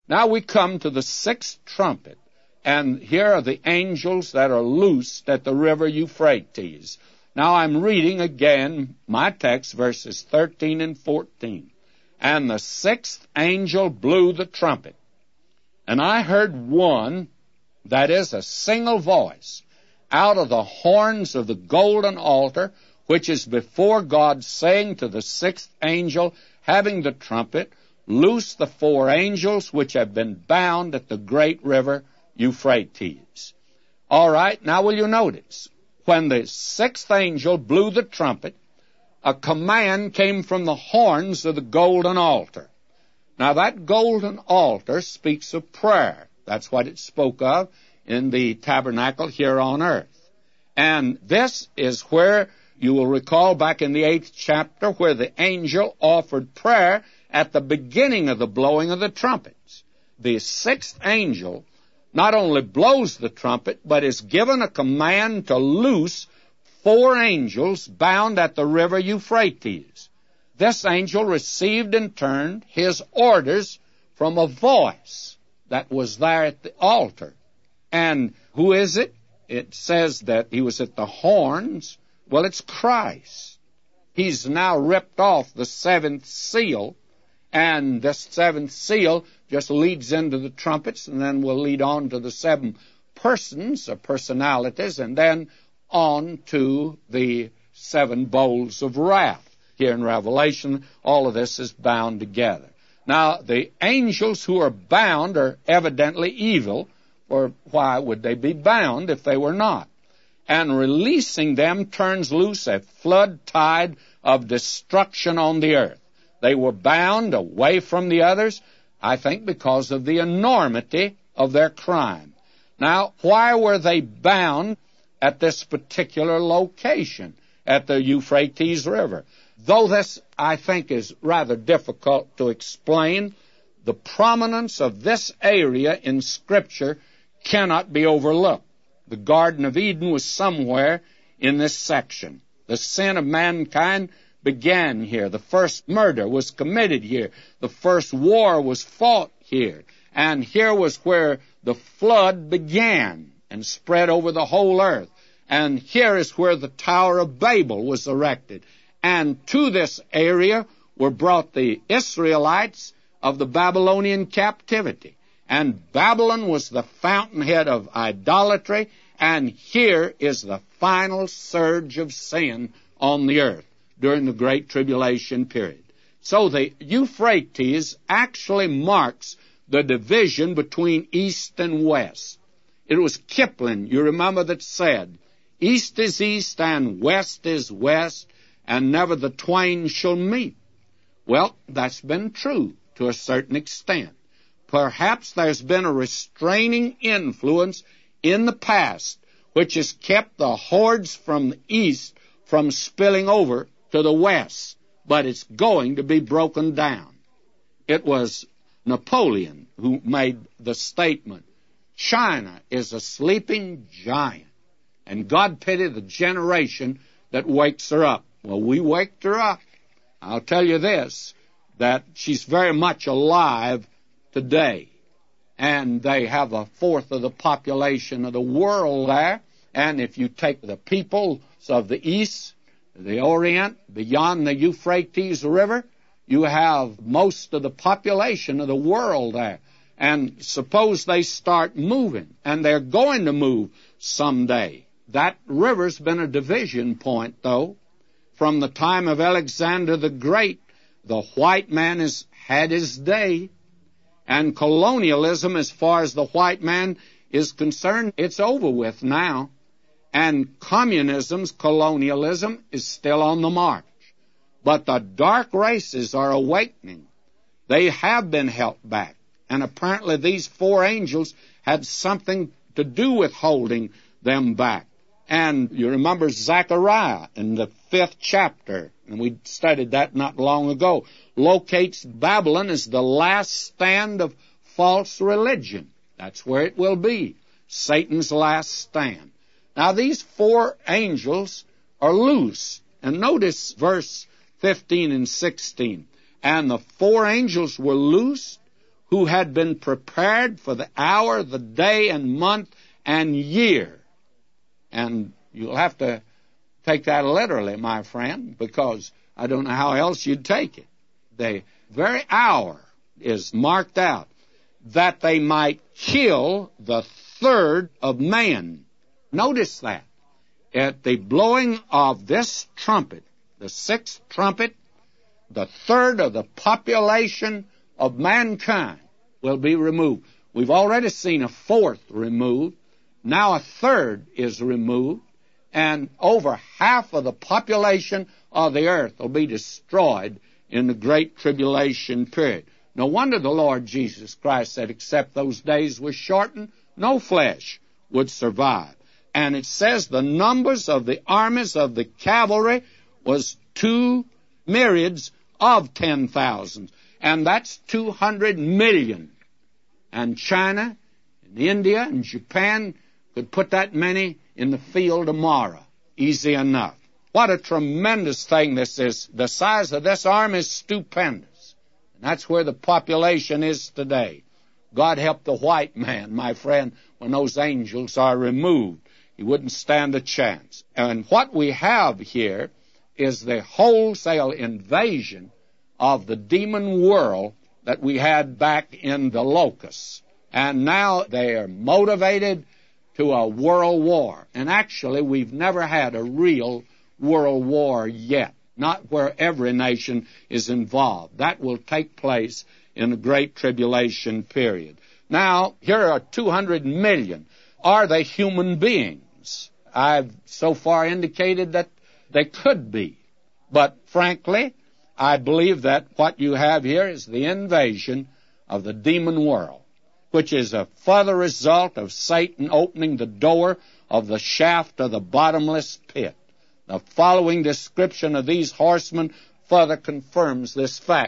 Now we come to the sixth trumpet, and here are the angels that are loosed at the river Euphrates. Now I'm reading again my text, verses 13 and 14. And the sixth angel blew the trumpet, and I heard one, that is, a single voice, out of the horns of the golden altar, which is before God, saying to the sixth angel having the trumpet, loose the four angels which have been bound at the great river Euphrates. All right, now will you notice, when the sixth angel blew the trumpet, a command came from the horns of the golden altar. Now that golden altar speaks of prayer. That's what it spoke of in the tabernacle here on earth. And this is where you will recall back in the 8th chapter where the angel offered prayer at the beginning of the blowing of the trumpets. The sixth angel not only blows the trumpet, but is given a command to loose four angels bound at the river Euphrates. This angel received in turn his orders from a voice that was there at the altar. And who is it? It says that he was at the horns. Well, it's Christ. He's now ripped off the seventh seal, and this seventh seal just leads into the trumpets, and then will lead on to the seven persons or personalities, and then on to the seven bowls of wrath. Here in Revelation, all of this is bound together. Now, the angels who are bound are evidently evil, or why would they be bound if they were not? And releasing them turns loose a flood tide of destruction on the earth. They were bound away from the others, I think because of the enormity of their crime. Now, why were they bound at this particular location, at the Euphrates River? Though this, I think, is rather difficult to explain, the prominence of this area in Scripture cannot be overlooked. The Garden of Eden was somewhere in this section. The sin of mankind began here. The first murder was committed here. The first war was fought here. And here was where the flood began and spread over the whole earth. And here is where the Tower of Babel was erected. And to this area were brought the Israelites of the Babylonian captivity. And Babylon was the fountainhead of idolatry, and here is the final surge of sin on the earth during the Great Tribulation period. So the Euphrates actually marks the division between East and West. It was Kipling, you remember, that said, East is East and West is West, and never the twain shall meet. Well, that's been true to a certain extent. Perhaps there's been a restraining influence in the past which has kept the hordes from the east from spilling over to the west, but it's going to be broken down. It was Napoleon who made the statement, China is a sleeping giant, and God pity the generation that wakes her up. Well, we waked her up. I'll tell you this, that she's very much alive today. And they have a fourth of the population of the world there. And if you take the peoples of the East, the Orient, beyond the Euphrates River, you have most of the population of the world there. And suppose they start moving, and they're going to move someday. That river's been a division point, though. From the time of Alexander the Great, the white man has had his day. And colonialism, as far as the white man is concerned, it's over with now. And communism's colonialism is still on the march. But the dark races are awakening. They have been held back. And apparently these four angels had something to do with holding them back. And you remember Zechariah in the 5th chapter, and we studied that not long ago, locates Babylon as the last stand of false religion. That's where it will be, Satan's last stand. Now these four angels are loose. And notice verse 15 and 16. And the four angels were loosed, who had been prepared for the hour, the day, and month, and year. And you'll have to take that literally, my friend, because I don't know how else you'd take it. The very hour is marked out, that they might kill the third of man. Notice that. At the blowing of this trumpet, the sixth trumpet, the third of the population of mankind will be removed. We've already seen a fourth removed. Now a third is removed, and over half of the population of the earth will be destroyed in the great tribulation period. No wonder the Lord Jesus Christ said, except those days were shortened, no flesh would survive. And it says the numbers of the armies of the cavalry was 2 myriads of 10,000. And that's 200 million. And China and India and Japan could put that many in the field tomorrow. Easy enough. What a tremendous thing this is. The size of this army is stupendous. And that's where the population is today. God help the white man, my friend, when those angels are removed. He wouldn't stand a chance. And what we have here is the wholesale invasion of the demon world that we had back in the locusts. And now they are motivated to a world war. And actually, we've never had a real world war yet, not where every nation is involved. That will take place in the Great Tribulation period. Now, here are 200 million. Are they human beings? I've so far indicated that they could be. But frankly, I believe that what you have here is the invasion of the demon world, which is a further result of Satan opening the door of the shaft of the bottomless pit. The following description of these horsemen further confirms this fact.